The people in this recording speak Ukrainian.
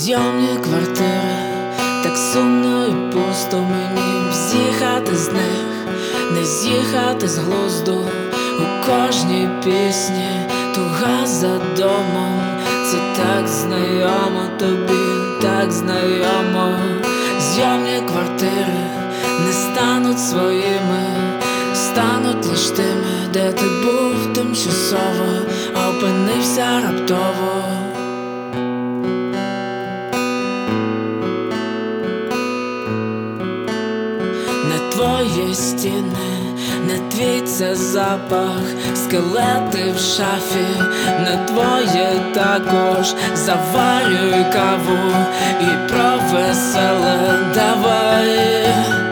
Зйомні квартири, так сумно і пусто мені з'їхати з них, не з'їхати з глузду. У кожній пісні туга за домом. Це так знайомо тобі, так знайомо. Зйомні квартири не стануть своїми, стануть лиш тими, де ти був тимчасово, а опинився раптово. Не твої стіни, не твій це запах, скелети в шафі, не твоє також. Заварюй каву і про веселе давай.